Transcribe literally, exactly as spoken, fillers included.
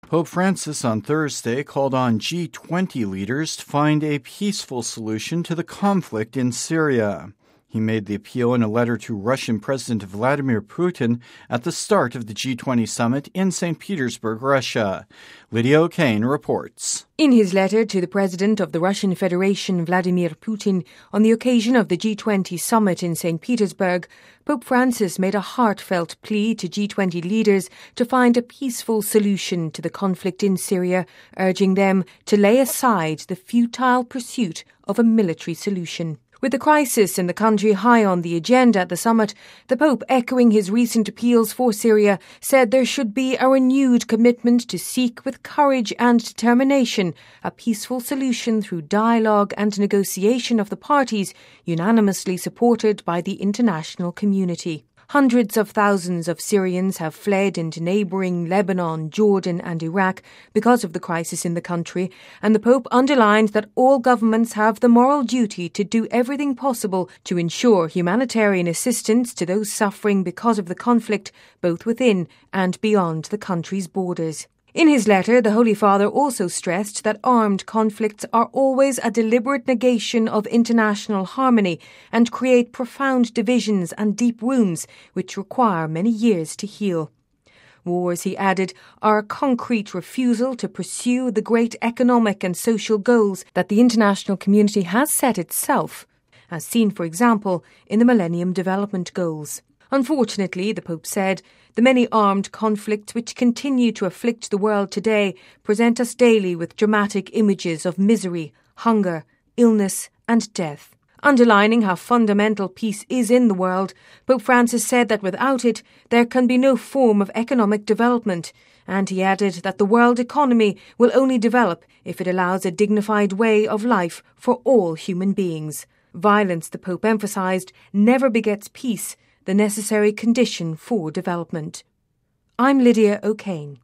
Pope Francis on Thursday called on G twenty leaders to find a peaceful solution to the conflict in Syria. He made the appeal in a letter to Russian President Vladimir Putin at the start of the G twenty summit in Saint Petersburg, Russia. Lydia O'Kane reports. In his letter to the President of the Russian Federation, Vladimir Putin, on the occasion of the G twenty summit in Saint Petersburg, Pope Francis made a heartfelt plea to G twenty leaders to find a peaceful solution to the conflict in Syria, urging them to lay aside the futile pursuit of a military solution. With the crisis in the country high on the agenda at the summit, the Pope, echoing his recent appeals for Syria, said there should be a renewed commitment to seek with courage and determination a peaceful solution through dialogue and negotiation of the parties, unanimously supported by the international community. Hundreds of thousands of Syrians have fled into neighbouring Lebanon, Jordan and Iraq because of the crisis in the country, and the Pope underlined that all governments have the moral duty to do everything possible to ensure humanitarian assistance to those suffering because of the conflict, both within and beyond the country's borders. In his letter, the Holy Father also stressed that armed conflicts are always a deliberate negation of international harmony and create profound divisions and deep wounds which require many years to heal. Wars, he added, are a concrete refusal to pursue the great economic and social goals that the international community has set itself, as seen, for example, in the Millennium Development Goals. Unfortunately, the Pope said, the many armed conflicts which continue to afflict the world today present us daily with dramatic images of misery, hunger, illness and death. Underlining how fundamental peace is in the world, Pope Francis said that without it, there can be no form of economic development, and he added that the world economy will only develop if it allows a dignified way of life for all human beings. Violence, the Pope emphasised, never begets peace, the necessary condition for development. I'm Lydia O'Kane.